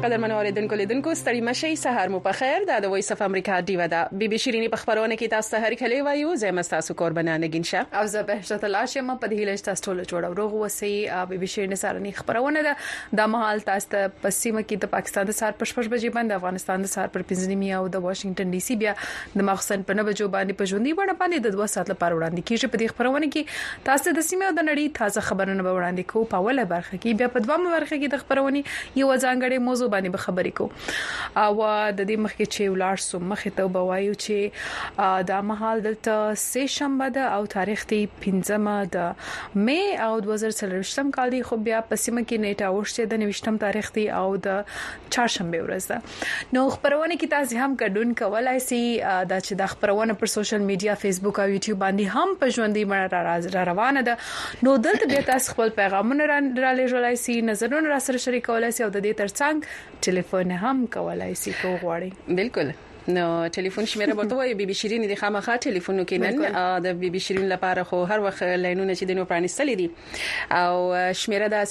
قدرمنو اوریدونکو لیدونکو ستړي مشي سهار مو په خیر د وایس اف امریکا دیو ده بي بي شيريني په خبرونه کې تاسو ته هر کله وایو زه تاسو قربانه نگینشه او زه بهشت الله شم په دې هیله تاسو ټول جوړ روغ وسی بي بي شيريني سارني خبرونه ده د مهال تاسو ته پسیمه کې د پاکستان د سار پښ بجې باندې افغانستان د سار پر 15 او د واشنگټن ډي سي بیا د مخسن په 9 بجو باندې په ژوندۍ ونه باندې د 2 ساعت لپاره وړاندې کیږي په دې خبرونه کې تاسو د سیمه او د نړۍ تازه خبرونه به وړاندې کوو په اوله برخه کې بیا په دوامه برخه کې د خبرونه یو ځانګړي موضوع باندې به خبرې کوو او د دې مخکې چې ولار سو مخه ته بوایو چې د مهال دلته سه شنبه ده او تاریخ دی 15 د مې او 2023 کال دی خو بیا پسیمه کې نیټه ورشته د 29 تاریخ دی او د چهارشنبه ورځ ده نو خبرونه کې تاسو هم ګډون کولای شئ دا چې د خبرونه پر سوشل میډیا فیسبوک او یوټیوب باندې هم په ژوندۍ بڼه را روانه ده نو دلته بیا تاسو خپل پیغامونه را لېږلای شئ نظرونه را سره شریکولای شئ او د دې ترڅنګ ټلیفون هم کولای شئ کو غواړئ بالکل نو ټلیفون شمیره به توي بي بي شيرين د خامخا ټلیفونو کې نن د بي بي شيرين لپاره خو هر وخت لاینونه چې د نو پرانستلې دي او شمیره د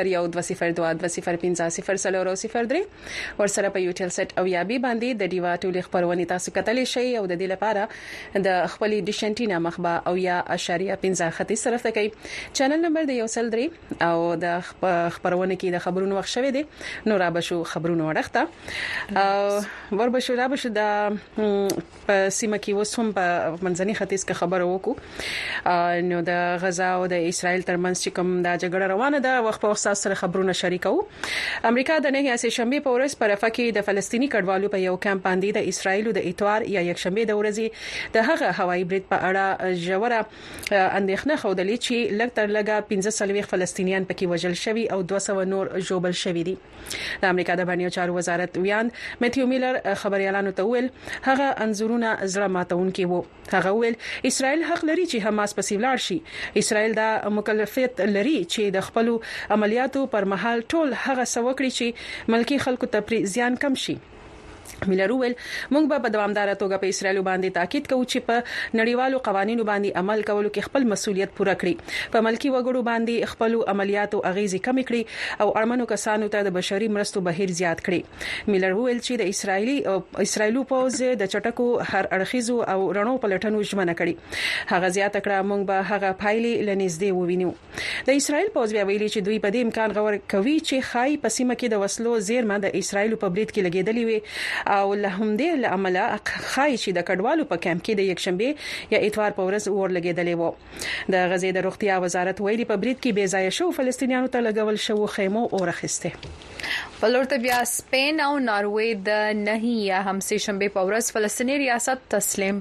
001205005003 ورسره په یو ټل سیټ او یا بي باندې د دیوا ټول خبرونه تاسو کتلی شئ او د دې لپاره د خپل ډیشنټینا مخبا او یا اشاریه 50 طرف ته کوي چینل نمبر د 103 او د خبرونه کې د خبرونو وخت شوه دي نو را بشو خبرونو ورخته او ور بشو را بشو په سیمه کې وسوم په منځني ختیځ کې خبرو وکړو نو د غزا او د اسرایل ترمنځ چې کوم د جګړه روانه ده وخت په وخت سره خبرونه شریکو امریکا د نه سه شنبه په ورځ پر افغان کې د فلسطینی کډوالو په یو کمپ باندې د اسرایل د اتوار یا یک شنبه د ورځې د هغه هوایي برید په اړه جوړه اندېښنه خوده چې لږ تر لږه 15 فلسطینیان پکې وژل شوي او 200 نور جوبل شوي دي د امریکا د بهرنیو چارو وزارت ویاند میتیو میلر خبريالانو ته ویل هغه انزورونه زړه ماتونکي وو هغه ویل اسرائیل حق لري چې حماس په سیولار شي اسرائیل د مکلفیت لري چې د خپل عملیاتو پر مهال ټول هغه سوکړي چې ملکی خلکو ته زیان کم شي میلر ویل موږ به په دوامدار توګه په اسرائیل باندې تاکید کوو چې په نړیوالو قوانینو باندې عمل کولو کې خپل مسولیت پوره کړي په ملکی وګړو باندې خپل عملیاتو اغیزې کم کړي او اړمنو کسانو ته د بشري مرستو بهیر زیات کړي میلر ویل چې د اسرائیلو پوز د چټکو هر اړخیزو او رڼو پلټنو ژمنه کړي هغه زیات کړه موږ به هغه پایلې لنیزدې ووینو د اسرائیل پوز بیا ویلي چې دوی په دې امکان غوړ کوي چې خای پسیمه کې د وسلو زیرمه د اسرائیل په برید کې لګیدلې وي او له همدې لامل خای چې د کډوالو په کمپ کې د یک شنبه یا اتوار په ورځ اور لګیدلې وو د غزې د روغتیا وزارت ویلي په برید کې بې ځای شو فلسطینیانو ته لګول شو خیمو اورخسته ولورته بیا سپین او ناروې د نهي یا همسه شنبه په ورځ فلسطیني ریاست تسلیم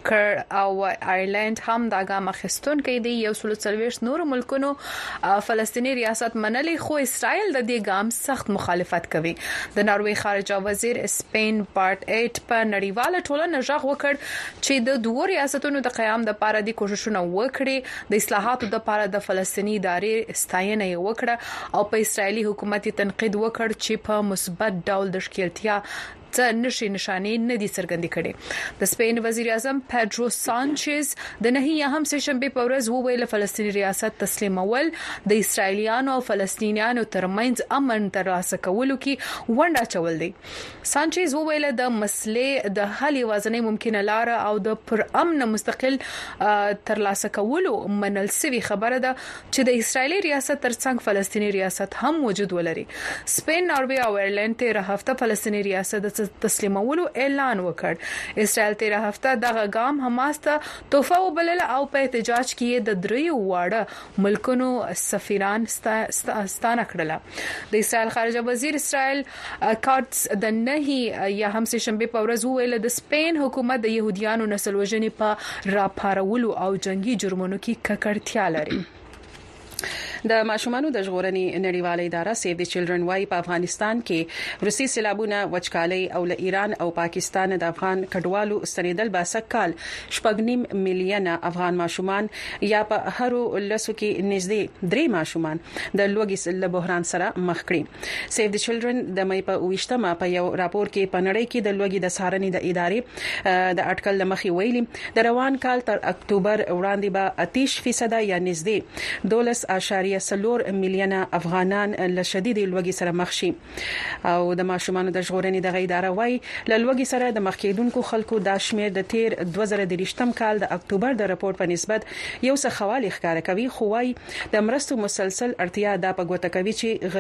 کړ او آیرلند هم دا ګام اخیستون کې دی یو سلوڅلويش نور ملکونو فلسطیني ریاست منلې خو اسرائیل د دې ګام سخت مخالفت کوي د ناروې خارجه وزیر سپین پارت 8 په نړیواله ټولنه ژغ وکړ چې د دوه ریاستونو د قیام د لپاره د کوششونو وکړي د اصلاحاتو د لپاره د فلسطینی ادارې ستاینه وکړه او په اسرایلی حکومت تنقید وکړ چې په مثبت ډول د ښکیلتیا څه نشي نشانه نه دي څرګند کړي د سپین وزیر اعظم پیدرو سانچز د نهي هم سه شنبه په ورځ وویل فلسطینی ریاست تسلیمول د اسرایلیانو او فلسطینیانو ترمنځ امن ترلاسه کولو کې ونډه چول دي سانچز وویل د مسلې د حل وزنه ممکنه لار او د پر امن مستقل ترلاسه کولو منل سوي خبره ده چې د اسرایلی ریاست ترڅنګ فلسطینی ریاست هم وجود ولري سپین ناروې او ایرلند ته هفته فلسطینی ریاست تسلیمولو اعلان وکړ اسرائیل تیر هفته دغه ګام حماس ته تحفه وبلل او په احتجاج کې د دریو واړه ملکونو سفیران ستانه کړل د اسرائیل خارجه وزیر اسرائیل کارتس د نهي یا همسه شنبه په ورځ ویل د سپین حکومت د يهوديانو نسل وژنې په راپارولو او جنگي جرمونو کې ککړتیا لري د ماشومانو د ژغورنې نړیواله اداره سیو د چلډرن وايي په افغانستان کې روسي سیلابونه وچکالي او له ایران او پاکستان د افغان کډوالو ستنیدل با سکهال 8.5 میلیون افغان ماشومان یا په هرو لسو کې نږدې 3 ماشومان د لوګي له بحران سره مخ کړي سیو د چلډرن د مې په 28مه په یو راپور کې په نړۍ کې د لوګي د سارنې د ادارې د اټکل لمخې ویلي د روان کال تر اکتوبر وړاندې به 30% یا نږدې 12.8 1.4 میلیونه افغانان له شدید لوږې سره مخ شي او د ماشومان د ژغورنې د اداره وايي له لوږې سره د مخ کېدونکو خلکو د شمیر د تیر 2023م کال د اکتوبر د راپور په نسبت یو څه خوالي ښکار کوي خو وايي د مرستو مسلسل اړتیا د پګوته کوي چې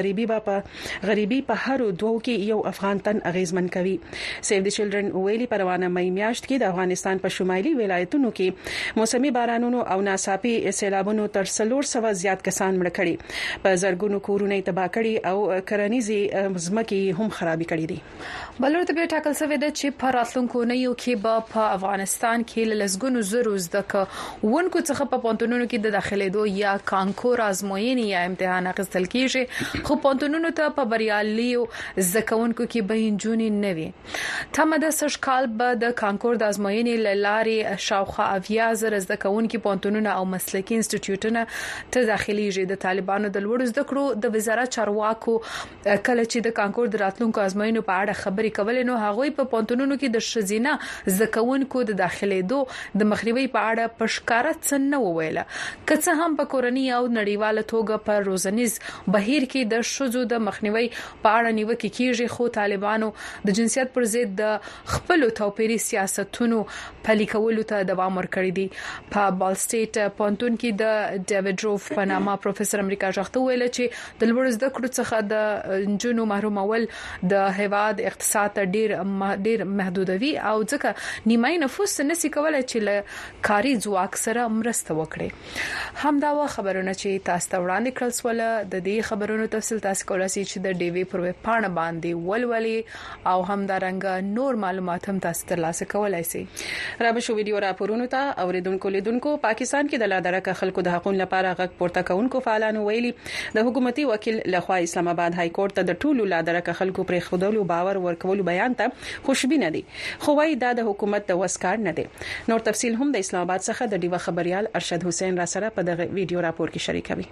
غریبي په هر دوه کې یو افغان تن اغیزمن کوي سیو د چلډرن ویلي پروانه مې میاشت کې د افغانستان په شمالي ولایتونو کې موسمي بارانونو او ناڅاپي سیلابونو تر 300 زیات کسان مړ کړي په زرګونو کورونه تباہ کړي او کرنیزي ځمکې هم خرابې کړي دي بلور ته ټاکل شوی دی چې په راتلونکو نه یو کې په افغانستان کې لسګونو زرو زده ونکو څخه په پونتونونو کې د داخليدو یا کانکور ازموینې یا امتحان اخیستل کیږي خو پونتونونو ته په بریالیو زکونکو کې به انجونې نه وي تمه د سشکال به د کانکور د ازموینې لارې شاوخه اویا زر زکونکو پونتونونو او مسلکي انسټیټیوټونو ته داخليږي د طالبانو د لوړ زده کړو د وزارت چارواکو کله چې د کانکور د راتلونکو ازموینو په اړه خبرې کولې نو هغه په پونتونونو کې د شزینه زکونکو د داخليدو د مخنیوي په اړه پښکارا څه نه ویله که هم په کورنۍ او نړیواله توګه په روزنیز بهیر کې د شذو د مخنیوي په اړه نیوکه کیږي خو طالبانو د جنسیت پر ضد د خپل توپیري سیاستونو پلي کولو ته دوام ورکړی دی په بال سټیټ پونتون کې د ډیوډ روف په نامه پروفیسور امریکا ژغته ویل چې د لوړ زده کړو څخه د جنونو محرومول د هیواد اقتصاد ډیر محدودوي او ځکه نیمای نفوس نشي کولای چې له کاري ځواک سره مرسته وکړي همدا خبرونه چې تاسو ته وړاندې کړل سول د دې خبرونو تفصیل تاسو کولای شئ چې د ډي وی پر ویب پاڼه باندې ولولي او همدارنګه نور معلومات هم تاسو ترلاسه کولای شئ را به شو ویډیو راپورونو ته اوریدونکو لیدونکو پاکستان کې د لادرکه خلکو د حقوقو لپاره غږ پورته کوونکو فعالانو ویلي د حکومتي وکیل لخوا اسلام آباد های کورټ ته د ټولو لادرکه خلکو پر خودلو باور ورکولو بیان ته خوشبینه دي خو وايي دا د حکومت د وسکار نه دي نور تفصیل هم د اسلام آباد څخه د ډیوا خبريال ارشد حسین را سره په دغه ویډیو راپور کې شریکوي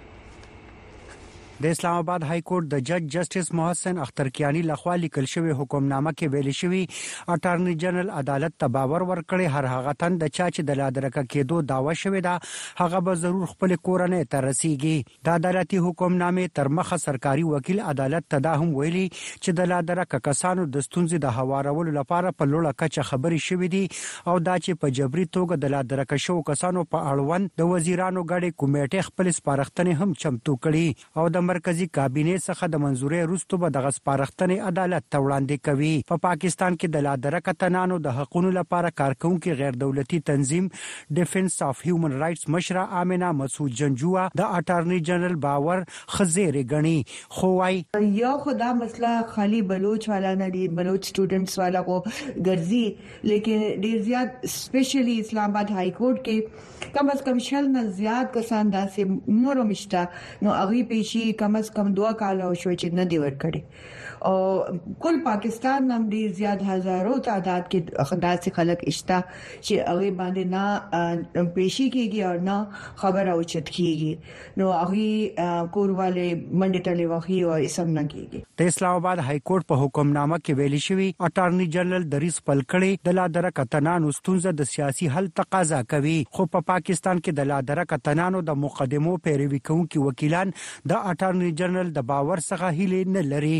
د اسلام آباد های کورټ د جج جسټس محسن اخترکیانی لخوا لیکل شوی حکمنامه کې ویل شوی اټارنی جنرال عدالت ته باور ورکړي هر هغه تن د چا چې د لادرکه کېدو داوا شوی دا هغه به ضرور خپل کورنۍ ته رسیږي د عدالتي حکمنامه تر مخه سرکاري وکیل عدالت ته دا هم ویلي چې د لادرکه کسانو د ستونزې د هوارولو لپاره په لوړه کچه خبرې شوې دي او دا چې په جبري توګه د لادرکه شو کسانو په اړوند د وزیرانو غړي کمیټه خپل سپارښتنې هم چمتو کړي او د مرکزی کابینه څخه د منزوري وروسته به د سپارښتنې عدالت ته وړاندې کوي په پاکستان کې د لادرکه تنانو د حقوقو لپاره کارکونکو غیر دولتي تنظیم ډیفنس اف هیومن رائټس مشره آمنه مسعود جنجوا د اټارنی جنرال باور خزیره غني خو وايي یا خدا مسله خالی بلوچ والا نه دي بلوچ سټوډنټس والا کو ګرځي لیکن ډیر زیات سپیشلی اسلام آباد های کورټ کې کم از کم شل نه زیات کسان داسې نورو مشته نو اغي پیشي کم از کم 2 کال او شو چې نه دی ورکړي او کل پاکستان هم ډیر زیات هزارو تعداد کې خدای خلک اشتا چې هغه باندې نه پیشي کیږي او نه خبر او چت کیږي نو هغه کورواله منډټلې وخی او اسم نه کیږي د اسلام آباد های کورټ په حکمنامه کې ویلي شوی اټارنی جنرال دریس پلکړي د لادرکه تنانو ستونزه د سیاسي حل تقاضا کوي خو په پاکستان کې د لادرکه تنانو د مقدمو پیروي کوونکي وکیلان د اټارنی جنرال د باور څخه هیله نه لري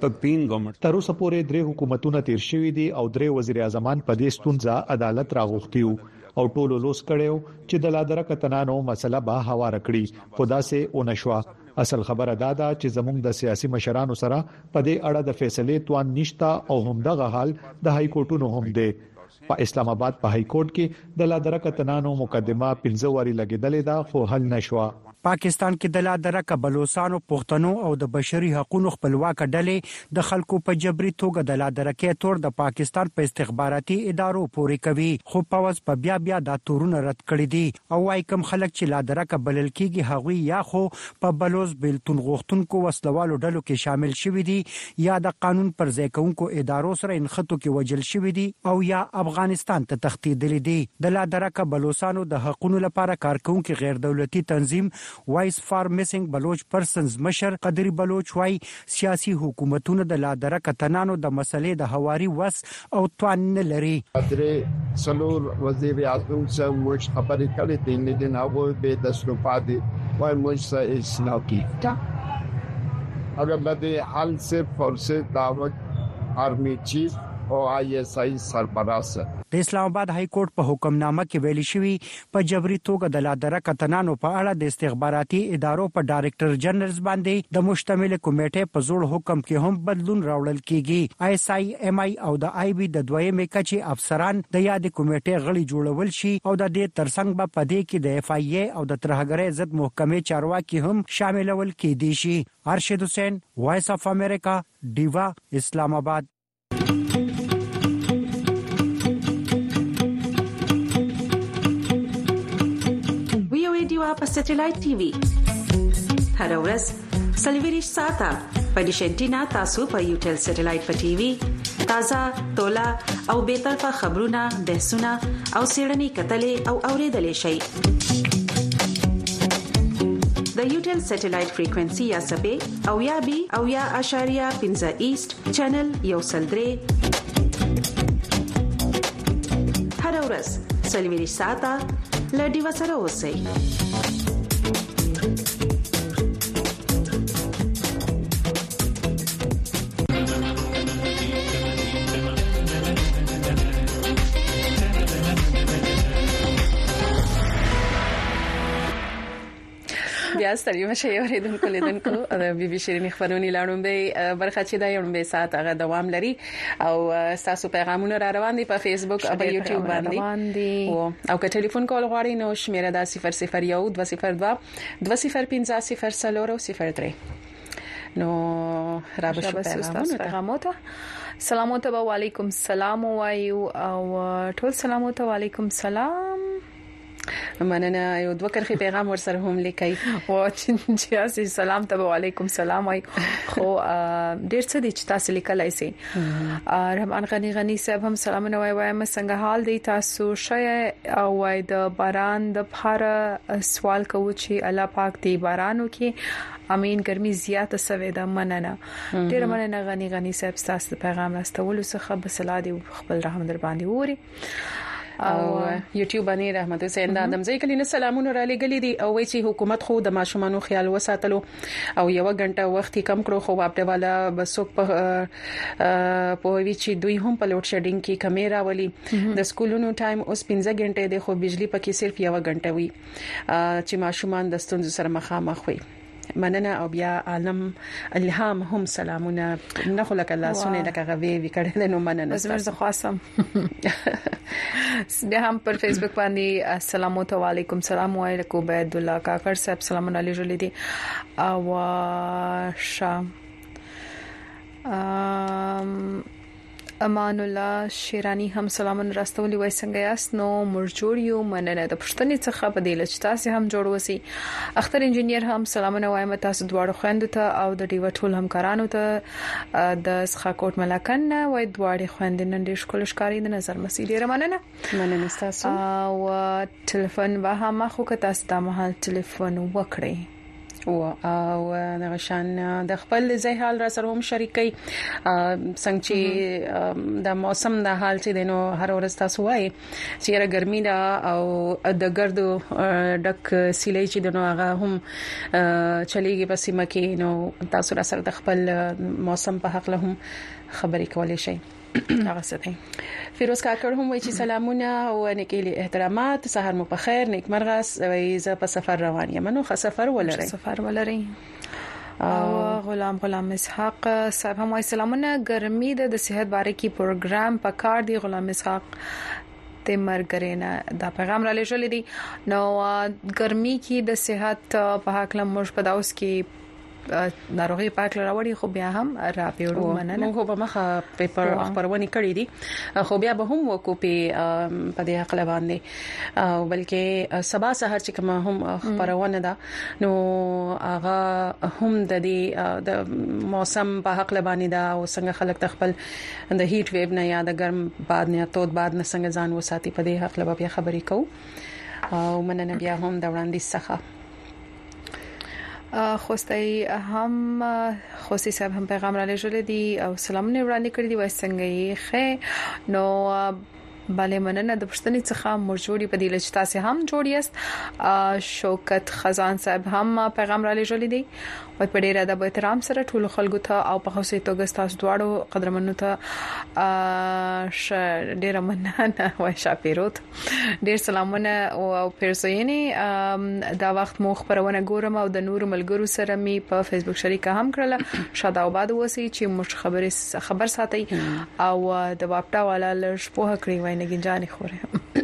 تر اوسه پورې 3 حکومتونه تیر شوي دي او 3 وزیر اعظمان په دې ستونزه عدالت راغوښتیو او ټولو لوس کړو چې د لادرکه تنانو مسله به هوار کړي خدا سه اونشوا اصل خبره دا ده چې زموږ د سیاسي مشرانو سره په دې اړه د فیصلې توان نشتا او همدغه حال د های کورټونو هم دی په اسلام آباد په های کورټ کې د لادرکه تنانو مقدمه 15 واری لګیدلې ده خو حل نشوا پاکستان کې د لادرکه بلوچستانو پښتنو او د بشري حقوقو خپلواک ډلې د خلکو په جبري توګه د لادرکه تور د پاکستان په استخباراتي ادارو پورې کوي خو پاوز په بیا د تورونه رد کړی دي او وايي کوم خلک چې لادرکه بلل کېږي هغوی یا خو په بلوز بلتون غوښتونکو وسلوالو ډلو کې شامل شوي دي یا د قانون پر ځای کوونکو ادارو سره انخطو کې وجل شوي دي او یا افغانستان ته تښتیدلي دي د لادرکه بلوچستانو د حقوقو لپاره کارکونکو غیر دولتي تنظیم وایس فار میسنګ بلوچ پرسنز مشر قدری بلوچ وای سیاسي حکومتونو د لادرکه تنانو د مسلې د هواري وس او توان نه لري درې څلور وزیر اعظم څنګه خبرې کړې دي نه هغه به د سلوپادي وای موږ اصلاح کیږي. اگر بده حل صرف اور صرف دعوت آرمی چیف او ISI سربراہ د اسلام آباد های کورټ په حکمنامه کې ویلي شوی په جبري توګه د لادره کتنانو په اړه د استخباراتي ادارو په ډایریکټر جنرال باندې د مشتمل کمیټې په زوړ حکم کې هم بدلون راوړل کیږي. ISI او د IB د دویمې کچې افسران د یاد کمیټې غړي جوړول شي او د دې ترڅنګ به پدې کې د FIA او د ترهګرۍ ضد محکمې چارواکي هم شاملول کېدي شي. ارشد حسین، وایس اف امریکا، ډیوا، اسلام آباد. ډیوا په سټلایټ ټي وي هر ورځ سلیویریش ساته په ډیشنټینا تاسو په یوټل سټلایټ په ټي وي تازه تولا او به طرفه خبرونه بحثونه او سیړنی کتلې او اوریدلې شي. د یوټل سټلایټ فریکوئنسي یا سبې او یا بي او یا اشاریه 15 ایست چینل یو سلدري هر ورځ سلیویریش ساته لډي وسره اوسئ. بیا ستړي مشه اوریدونکو لیدونکو د بي بي شيرين خبرونې لاړم به برخه چې دا یوم به ساعت هغه دوام لري او تاسو پیغامونه را روان دي په فیسبوک او یوټیوب باندې او که ټلیفون کول غواړئ نو شمیره دا 001 202 205 003 نو را بشو پیغامونه سلامات و علیکم سلام وایو او ټول سلامات و علیکم سلام. مننه یو دوه کرخي پیغام ورسره هم لیکي او چې سلام ته وعلیکم سلام وای خو ډیر څه دي چې تاسو لیکلای سي. رحمان غنی صاحب هم سلام نو وای څنګه حال دی تاسو شې او وای د باران د بخاره سوال کوو چې الله پاک دی بارانو کې امين ګرمي زیاته سوي ده. مننه ډیر مننه غنی صاحب تاسو پیغام راستول څخه بسلا دی خپل رحم در باندې ووري او یوټیوب باندې رحمت حسین د ادمزی کلینه سلامونه را لګلې دي او وایي چې حکومت خو د ماشومان خیال وساتلو او یو غنټه وخت کم کړو خو واپټه والا بسوک په وی چې دوی هم په لوډ شیډینګ کې کیمرا ولي د سکولونو ټایم اوس 15 غنټه دی خو بجلی پکې صرف یو غنټه وي چې ماشومان د ستونزو سره مخامخ وي. مننه او بیا عالم الهام هم سلامونه نه خلک الله سونه لکه غوي وکړل نو مننه زمرد خاصم بیا هم پر فیسبوک باندې السلام علیکم سلام علیکم عبد الله کاکر صاحب سلام علیکم جوړ دي او شام امان الله شیرانی هم سلامونه راستولي وای څنګه یاست نو مرجوړ یو مننه د پښتنې څخه په دې لچ تاسو هم جوړ وسی. اختر انجنیر هم سلامونه وایم تاسو دواړو خويندو ته او د ډیو ټول همکارانو ته د سخاکوټ ملکن وای دواړي خويندې نن ډیر ښکل ښکاری د نظر مسیلې مننه تاسو او ټلیفون به هم خو که تاسو د محل ټلیفون وکړئ او نغشان د خپل ځای حال را سره هم شریکي څنګه چې د موسم د حال چې دینو هر ورځ تاسو وای چې را ګرمي دا او د ګردو ډک سیلې چې دنو هغه هم چلیږي په سیمه کې نو تاسو را سره د خپل موسم په حق له هم خبرې کولای شئ. هغه څه فیروز کاکر هم وایي چې سلامونه او نیکي احترامات سحر مو په خیر نیک مرغاس وایي ز په سفر روان یم نو سفر ولري او غلام اسحاق صاحب هم وایي سلامونه ګرمي د صحت باره کې پروګرام په کار دی. غلام اسحاق ته مرګرینا دا پیغام را لېږل دي نو ګرمي کې د صحت په حق له موږ په داوس کې ناروغي پاک لراوړي خو بیا هم را پیړو مننه موږ په مخه پیپر خبرونه کړې دي خو بیا به هم وکو په دې حق باندې او بلکې سبا سحر چې کوم هم خبرونه ده نو هغه هم د دې د موسم په حق باندې دا او څنګه خلک تخپل د هیټ ویو نه یا د ګرم باد نه تود باد نه څنګه ځان وساتي په دې حق بیا خبرې کوو او مننه بیا هم د وړاندې څخه خوستای هم خوستي صاحب هم پیغام را لېږل دي او سلامونه وړاندې کړی دي وای څنګه یې خې نو bale مننه د پښتني څخه مرجوړي په دې لچتا سه هم جوړیست شوکت خزان صاحب هم پیغام را لېږلی دی او په ډېر ادب احترام سره ټول خلکو ته او په خاصه توګه تاسو دواړو قدرمنو ته ډېر مننه وای شاپیروت ډېر سلامونه او پیرسوینې دا وخت مو خبرونه ګورم او د نور ملګرو سره می په فیسبوک شریکه هم کړل شاده آباد وسی چې موږ خبر ساتي او د واپټا والا لښپوه کړی وای نه ګنجانې خوره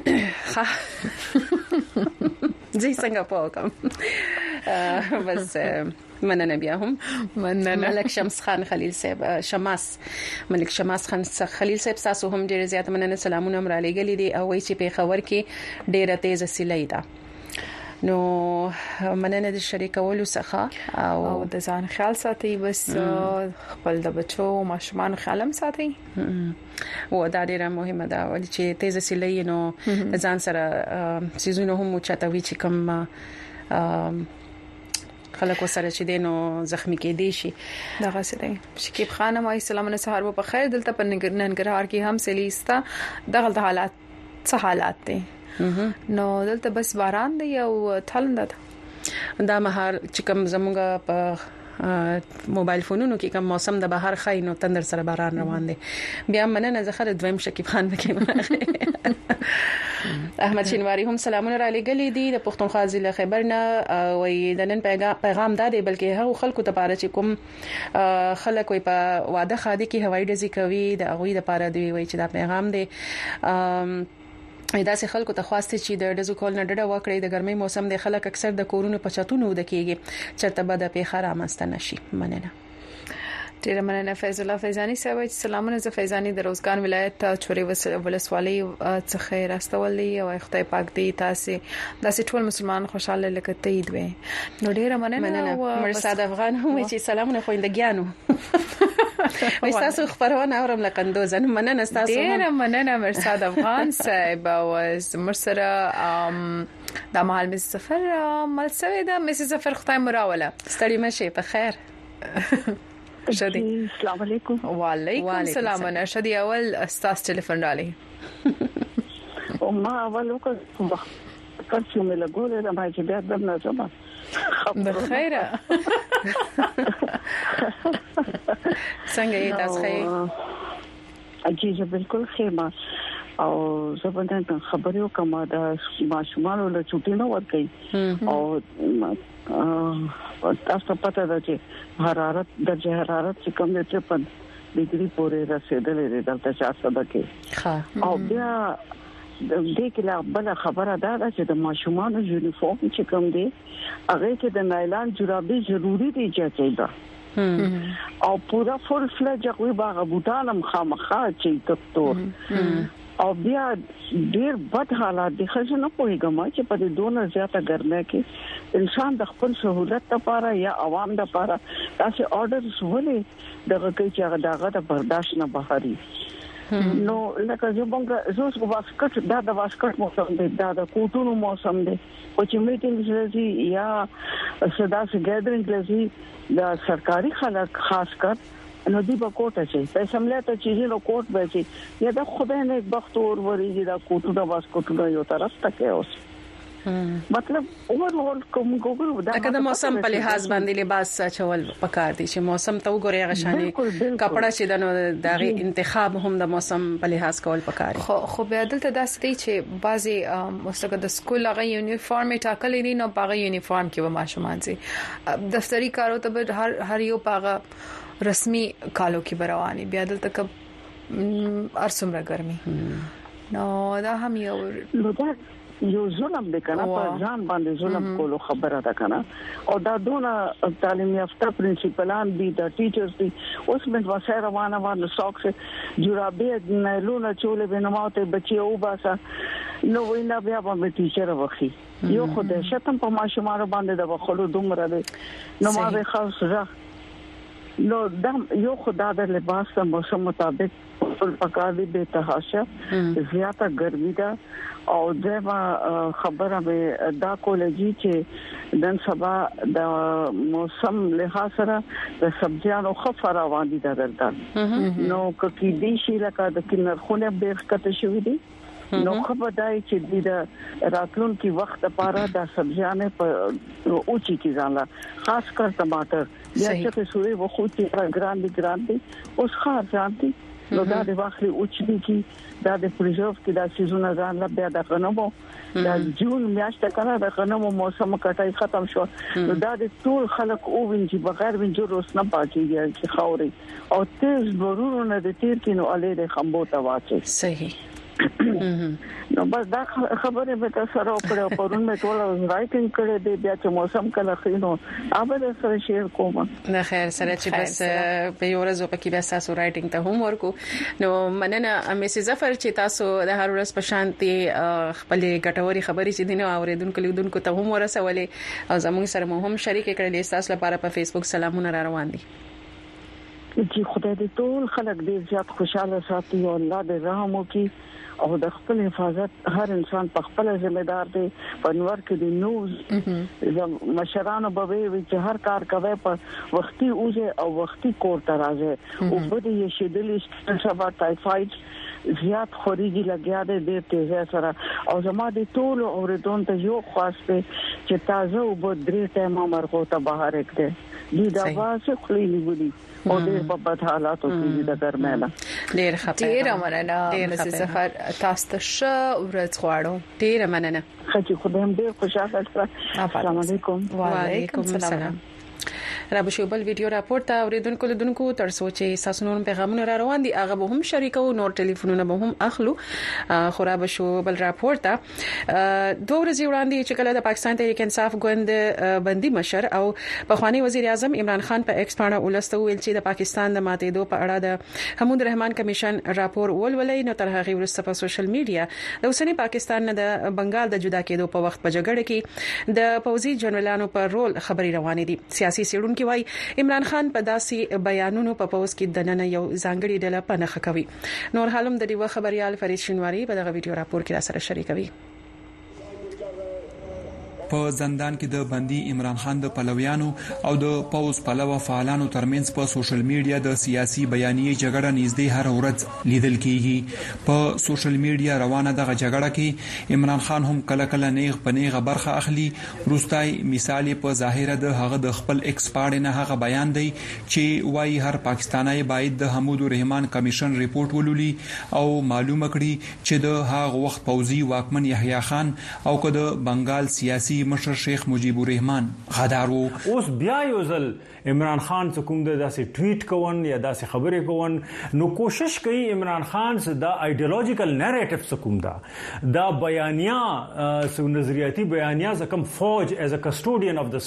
زی څنګه پوکم بس مننه بیا هم مننه ملک شمس خان خلیل صاحب ملک شمس خان خلیل صاحب تاسو هم ډیر زیات مننه سلامونه مر علی ګلی دي او وای چې په خبر کې ډیره تیز سیلې ده نو مننه د شریکولو څخه او د ځان خیال ساتي بس خپل د بچو ماشومان خیالم ساتي و دا ډیره مهمه ده چې تیز سیلې نو ځان سره سيزونه هم چتاوي چې کوم خلک وسره چې دینو زخمی کې دي شي دغه څه دی شکیب خانم وايي سلامونه سهار په خیر دلته په ننګرهار کې هم سلیستا دغه حالات څه حالات دي نو دلته بس باران دی او تلند ده دا مهار چې کوم زموږه په موبایل فونونو کې کوم موسم د بهار خاين او تندر سره باران روان دي بیا مننه زخر دویم شکیب خان وکي احمد شینواری هم سلامونه را لګلې دي د پښتونخوا ضلع خیبرنا وې د نن پیغام دادې بلکې هغه خلکو ته پاره چې کوم خلک وي په واده خادي کې هوایي ډزې کوي د هغه د پاره دی وای چې دا پیغام دی دا سه خلکو ته خواسته چې د ډزو کول نه ډډه وکړي د ګرمۍ موسم د خلک اکثر د کورونو په چتونو د کېږي چرته به د پیخه رامسته نشي مننه ډیر مننه فیض الله فیضانی صاحب سلامونه ز فیضانی د روزګان ولایت چوري ولسوالۍ څخه راستولې او خدای پاک دې تاسو د ټول مسلمان خوشاله لکه تید وي نو ډیر مننه مرصاد افغان هم چې سلامونه خويندګانو وای تاسو خبرونه اورم لکندوزن مننه تاسو ډیر مننه مرصاد افغان صاحب او مرسره د محل مس سفر مل سوي د مس سفر خدای مراوله ستړي مشه په خیر شدي السلام علیکم وعلیکم السلام انا شدي اول استاذ ټلیفون رالي او ما اول وکړ کله چې مې لګولې دا ما چې بیا درنه زما بخیره څنګه یې تاسو ښه اجازه بالکل خیمه او زبردست خبرو کومه د ماشومان له چټي نه ورکې او تاسو پته ده چې حرارت درجه حرارت چې کوم دی 53 ډیګري پورې رسیدلې ده دلته 400 کې او بیا د دې کې لا بل خبره ده چې د ماشومان یونیفورم چې کوم دی هغه کې د نایلان جورابې ضروری دي چې او پورا فول فلج کوي باغ بوتانم خامخا چې تکتور او بیا ډیر بد حالات دي خو نه پوهیږم چې په دې دونه زیاته ګرمه کې انسان د خپل سہولت لپاره یا عوام لپاره تاسو آرډرز ولې دغه کې چې دغه د برداشت نه بهاري نو لکه زه واسکټ دا د واسکټ موسم دی دا د کوټونو موسم دی او چې میټینګز لري یا صدا سي ګیدرینګ لري دا سرکاري خلک خاص کر نو دی په کوټه چې په سمله ته چې نو کوټ به چې یا د خدای نه بخت اور وريږي دا کوټونه واسکټونه یو طرف تکه اوس مطلب اوورال کوم ګوګل دا کله موسم په لحاظ باندې لباس چول پکار دي چې موسم ته وګوري غشاني کپڑا چې د دغه انتخاب هم د موسم په لحاظ کول پکار خو به دلته داسې دي چې بعضي مستقد د سکول هغه یونیفورم ټاکلې دي نو هغه یونیفورم کې و ماشومان سي دفتری کارو ته هر یو پاغه رسمي کالو کې برواني بیا دلته ک ارسمره ګرمي نو دا هم یو ظلم دی کنه په ځان باندې ظلم کولو خبره ده کنه او دا دونه تعلیم یافته پرنسپلان دي دا ټیچرز دي اوس موږ وسه روانه ساکس جورابې نه لونه چولې بنماته بچي او باسا نو وینا بیا به ټیچر وخی یو خدای شتم په ماشومان باندې د وخلو دومره دي نو ما به خاص نو دا یو خدای د لباس موسم مطابق ټول پکاري به تحاشا زیاته ګرمي ده او دغه خبره به دا کولږي چې دن سبا د موسم له سره د سبزیانو خفر روان دي دلته نو کې دي شي لکه د کینرخونه به کته شوې دي نو خبردای چې د راتلون کې وخت لپاره د سبزیانه په اوچی کې ځاله خاص کر ټماټر یا چې سوري وخو چې ګراندي اوس خار ځانتي نو دا د واخلي اوچدي کې دا د پرزرو کې د سيزون ځان لا بیا د غنمو دا جون میاشت کړه د غنمو موسم کټای ختم شو نو دا د ټول خلک او وینځي بغیر وینځو روس نه پاتېږي چې خاوري او تیز ورونه د تیر کې نو اله د خمبو ته واچي صحیح نو بس دا خبره به تاسو راو کړو پرون مې ټول رائټینګ کړې دی بیا چې موسم کله خینو اوبه سره شیر کوم نه خیر سره چې بس په یو ورځ په کې بیا تاسو رائټینګ ته هم ورکو نو مننه میسز ظفر چې تاسو د هر ورځ په شانتي خپل ګټوري خبرې چې دینه اوریدونکو لیدونکو ته هم ورسولې او زموږ سره مو هم شریک کړل تاسو لپاره په فیسبوک سلامونه را روان دي چې خدای دې ټول خلک دې زیات خوشاله ساتي او الله دې رحم وکړي او د خپل حفاظت هر انسان په خپل ذمہ دار دی په نور کې د نوز مشرانو به وي چې هر کار کوي په وختي اوځي او وختي کور ته راځي او په دې شیدلې سبا ټایفاید زیات خوريږي لګیا دی د تیزه سره او زما د ټول اوریدون ته یو خاص دی چې تازه او په درې ټیمه مرغو ته بهر کړي دي دا واسه خلی نیولي او ډېر په بد حالاتو کې د ګرمه ډېر خپه ډېر مننه مسز ظفر تاسو ته ورځ غواړم ډېر مننه خچې خدایم ډېر خوشاله کړه السلام علیکم وعلیکم السلام را بشوبل ویډیو راپور ته اوریدونکو لیدونکو تر سوچي ساسونو پیغامونه را روان دي هغه به هم شریکو نور ټلیفونونه به هم اخلو خو را بشوبل راپور ته دوه ورځې وړاندې چې کله د پاکستان تحریک انصاف ګوند بندي مشر او پخوانی وزیر اعظم عمران خان په ایکس باندې ولسته ویل چې د پاکستان د ماتېدو په اړه د حمود رحمان کمیشن راپور ولولې نو تر هغه وروسته په سوشل میډیا د اوسنی پاکستان نه د بنگال د جدا کېدو په وخت په جګړه کې د پوځي جنرالانو پر رول خبري روانې دي سیاسي سیړونکو وای عمران خان په داسې بیانونو په پوز کې د نن یو ځانګړي ډله پنهخه کوي نور حالم د دیو خبريال فرید شینواری په دغه ویډیو راپور کې را سره شریکوي په زندان کې د بندي عمران خان د پلویانو او د پوز پلوه فعالانو ترمنځ په سوشل میډیا د سیاسي بیانیې جګړه نږدې هر ورځ لیدل کیږي په سوشل میډیا روانه دغه جګړه کې عمران خان هم کله کله نیغ په نیغه برخه اخلي روستای مثال په ظاهره د هغه د خپل ایکس پاڼې نه هغه بیان دی چې وايي هر پاکستانی باید د حمود رحمان کمیشن ریپورت ولولي او معلومه کړي چې د هغه وخت پوځي واکمن یحیی خان او که د بنگال سیاسي مشر شیخ مجیب الرحمن غدارو اوس بیا یو ځل عمران خان څخه کوم د داسې ټویټ کوون یا داسې خبرې کوون نو کوشش کوي عمران خان څخه د ایډیولوژیکل نریټیو څخه کوم دا بیانیه سو نظریاتي بیانیه ځکه فوج ایز ا کسټوډین اف د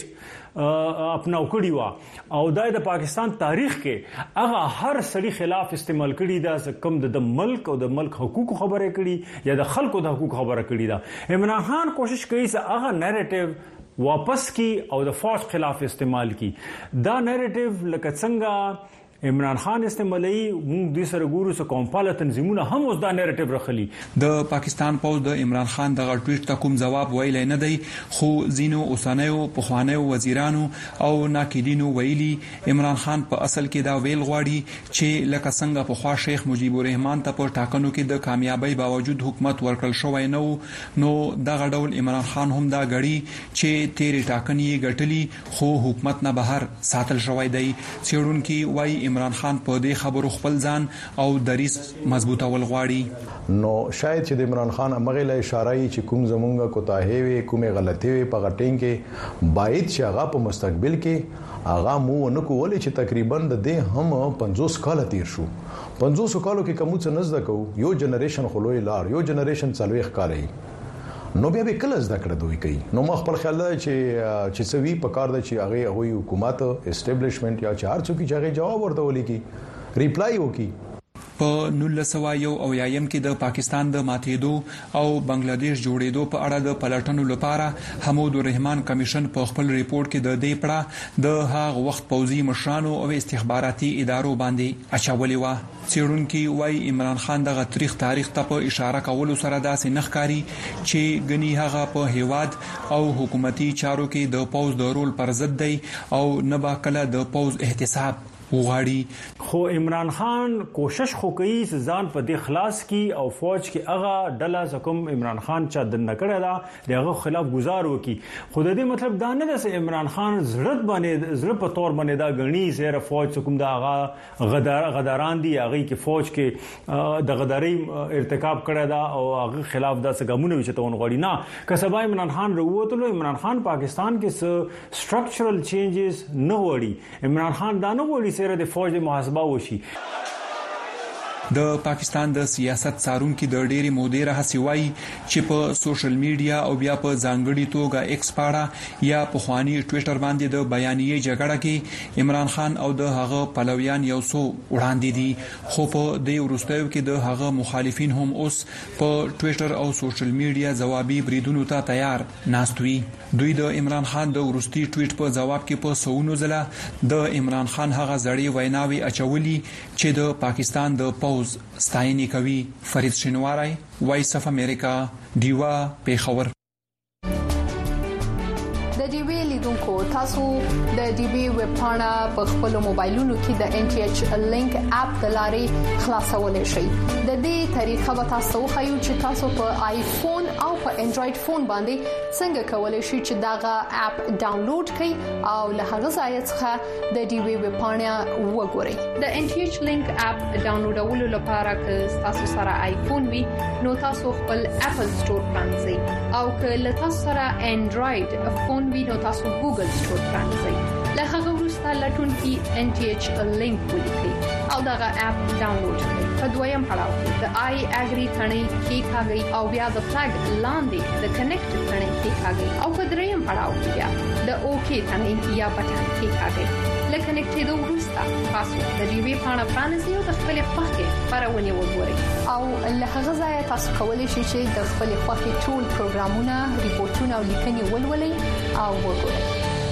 سټیټ اپناو کړی و او د پاکستان تاریخ کې هغه هر سړي خلاف استعمال کړي دا کم د ملک او د ملک حقوق خبره کړي یا د خلکو د حقوق خبره کړي دا عمران خان کوشش کوي چې هغه نریټیو واپس کی او د فوج خلاف استعمال کی دا نریټیو لکه څنګه عمران خان استعمالي موږ د سره ګورو سو کومپاله تنظیمونه هم اوس دا نریټیو رخلي د پاکستان پوز د عمران خان دغه ټویټ ته کوم جواب ویل نه دی خو زینو اوسانیو پخوانیو وزیرانو او ناقدینو ویلي عمران خان په اصل کې دا ویل غواړي چې لکه څنګه په خوا شیخ مجیب الرحمن ته په ټاکنو کې د کامیابی باوجود حکومت ورکړل شوی نو دغه ډول عمران خان هم دا غړي چې تیرې ټاکنې ګټلي خو حکومت نه بهر ساتل شوی دی چېرونکو وایي عمران خان په دې خبرو خپل ځان او دریس مضبوطه ول غواړي نو شاید چې د عمران خان امغه له اشاره چې کوم زمونږه کوتاهي وي کومه غلطي وي په غټین کې باید چې هغه په مستقبل کې هغه مو نه کولای چې تقریبا د دې هم 50 کال تیر شو 50 کالو کې کوم څه نزد کو یو جنریشن خلوی لار یو جنریشن څلوي ښکاري نو بیا به کله زده کړه دوی کوي نو ما خپل خیال دی چې سوي په کار د چې هغه حکومت اسټابلیشمنت یا چار څوک چې هغه جواب ورته ولي کی ریپلای وکي په 1991 کې د پاکستان د ماتېدو او بنگلاديش جوړېدو په اړه د پلټنو لپاره حمود الرحمن کمیشن په خپل ریپورت کې د دې پړه د هغه وخت پوځي مشرانو او استخباراتي ادارو باندې اچولې و چېرونکو وايي عمران خان دغه تاریخ ته په اشاره کولو سره داسې نخکاری چې غني هغه په هیواد او حکومتي چارو کې د پوز د رول پر ضد دی او نه با کله د پوز احتساب وغاړي. خو عمران خان کوشش خو کوي ځان په دې خلاص کی او فوج کې هغه ډله زکم عمران خان چا د نکړه دا دغه خلاف گزار وکي. خو د دې مطلب دا نه ده چې عمران خان زړه په تور باندې دا غني زیره فوج کوم دا هغه غداران دي هغه کې فوج کې د غداري ارتکاب کړی دا او هغه خلاف دا څنګه مونږ چې تون غوړي نه کسبای عمران خان وروته عمران خان پاکستان کې سټرکچرل چینجز نه وړي. عمران خان دا نه وړي سره د فوج د محاسبه وشي. د پاکستان د سیاست څارونکو د ډېری مودې هڅې وایي چې په سوشل میډیا او بیا په ځانګړي توګه ایکس پاړه یا په خواني ټوئیټر باندې د بیانیې جګړه کې عمران خان او د هغه پلویان یو څو وړاندې دي خو په دې ورستیو کې د هغه مخالفین هم اوس په ټوئیټر او سوشل میډیا ځوابي بریدونو ته تیار ناستوي. دوی د عمران خان د ورستي ټوئیټ په جواب کې په سونو ځله د عمران خان هغه زړې ویناوي اچولي چې د پاکستان د پوز ستاینې کوي. فرید شینواری، وایس اف امریکا، دیوا پیښور. د ډیوی لیدونکو تاسو د ډیوی ویب پاڼه په خپل موبایلونو کې د ان ټي ایچ لینک اپ د لارې خلاصولای شئ. د دې طریقه به تاسو خایو چې تاسو په آیفون او په انډراید فون باندې څنګه کولای شئ چې داغه اپ ډاونلوډ کړئ او له هغه ځای څخه د ډیوی ویب پاڼه وګورئ. د ان ټي ایچ لینک اپ ډاونلوډولو لپاره که تاسو سره آیفون وي نو تاسو خپل اپل سٹور پرانځئ او که له تاسو سره انډراید فون وي نو تاسو ګوګل سٹور پرانځئ. له هغه وروسته لټون کې ان ټي ایچ لینک ولیکئ او دغه اپ ډاونلوډ کړئ. په دویم پړاو کې د آی اګری ثنې کې کاږي او بیا د فلګ لاندې د کنیکټ ثنې کې کاږي او په دریم پړاو کې بیا د اوکی ثنې یا بټن کې کاږي. لکه کنیکټېدو وروسته تاسو د ډیوی پاڼه پرانځئ او د خپل خوښې خبرونه وګورئ او له هغه ځای تاسو کولی شئ چې د خپل خوښې ټول پروګرامونه، ریپورتونه او لیکنې ولولئ او وګورئ.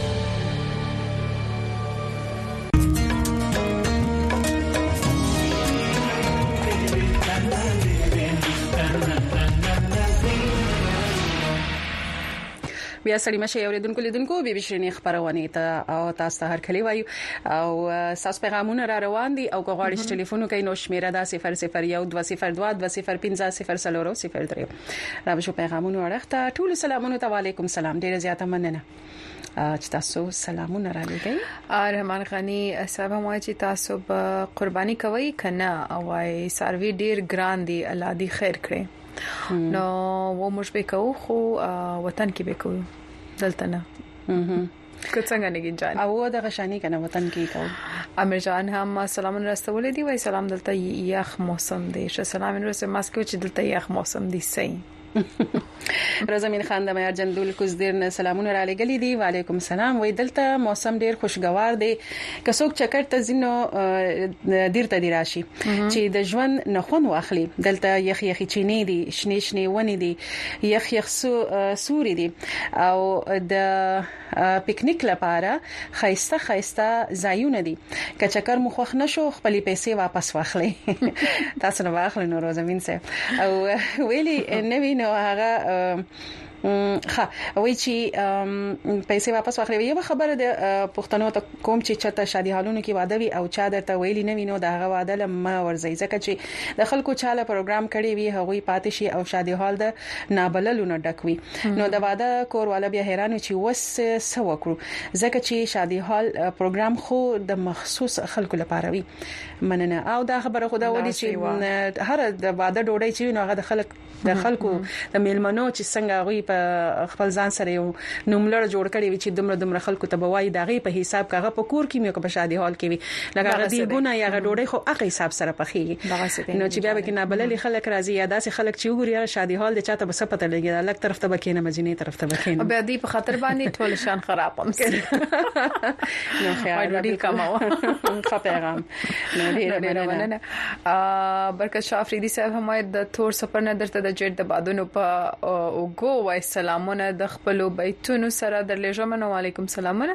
بیا سړی مشه اوریدونکو لیدونکو بي بي شرینې خبرونه ته او تاسو ته هر کلی وایو او تاسو پیغامونه را روان دي او غواړئ ټلیفون کوي نو شمیره دا 001202205003 را به شو پیغامونه ورخته. ټول سلامونه ته وعلیکم سلام. ډیره زیاته مننه چې تاسو سلامونه را لګی. رحمان غنی صاحب مو چې تاسو به قرباني کوي کنه او سروي ډیر ګران دي الله دې خیر کړي. نو و موږ به کوو خو وطن کې به کوو دلته نه. که څنګه نګین جان او د غشانی کنه وطن کې کوو. امیر جان هم سلام رسول دي وای سلام دلته یخ موسم دی. ش سلام رسول ماسکو چې دلته یخ موسم دی سي. رضامین خان د معیار جندول کوزدیر نه سلامونه را لګلې دي. وعلیکم السلام. وای دلته موسم ډیر خوشگوار دی. که څوک چکر ته زینو ډیر ته دی راشي چې د ژوند نخون واخلي. دلته یخ یخ چینی دي، شنه شنه ونی دي، یخ یخ سوري دي او د پکنیک لپاره خایسته ځایونه دي. که چکر مو خوښ نشو خپل پیسې واپس واخلي. تاسو نه واخلئ نو رضامین صاحب او ویلي نوی نو هغه وای چې پیسې واپس واخلي. یو خبره د پښتنو ته کوم چې چاته شادي حالونو کې واده وي او چا درته ویلي نه وینو دا هغه واده لمه ورځي ځکه چې د خلکو چاله پروګرام کړي وي هغوی پاتې شي او شادي حال د نابللونو ډکوي. نو د واده کور والا بیا حیران چې وس سو کړو ځکه چې شادي حال پروګرام خو د مخصوص خلکو لپاره وي. مننه. او دا خبره خدا ودی چې هر د واده ډوډۍ چې نو هغه د خلکو د میلمنو چې څنګه غوي په خپل ځان سره یو نوملړ جوړ کړی وي چې دمر خلکو ته بوای دغه په حساب کاغه په کور کې مې په شادي حال کې وي لکه غدي ګونه یا ډوډۍ خو هغه حساب سره پخېږي. نو چې بیا به کې نابللي خلک راځي یا داسې خلک چې وګوري شادي حال د چاته بس پته لګي الګ طرف ته بکینه مدینه طرف ته بکینه بیا دې په خاطر باندې ټول شان خراب هم نو خیال دې کماوه خپېغام نو ډیره مننه. برکت شاه افریدي صاحب هم د تور سفر نه درته د جټ د بادونو په اوګو وای سلامونه د خپل بیتونو سره درلېږم. نو علیکم سلامونه.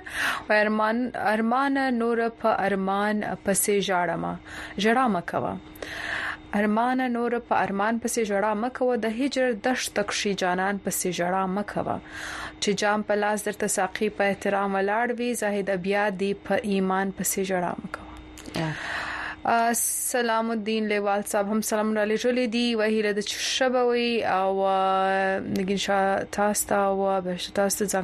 ارمان نور په ارمان پسې ژړا مکوا. ارمان نور په ارمان پسې ژړا مکوا. د هجر دشت تکشي جانان پسې ژړا مکوا. چې جام په لاس درته ساقي په احترام ولاړ وي زاهد بیا دی په ایمان پسې ژړا مکوا. سلام الدین لیوال صاحب هم سلام را لېږلې دي وهیله د شبوي او نګین شاه تاسو او به تاسو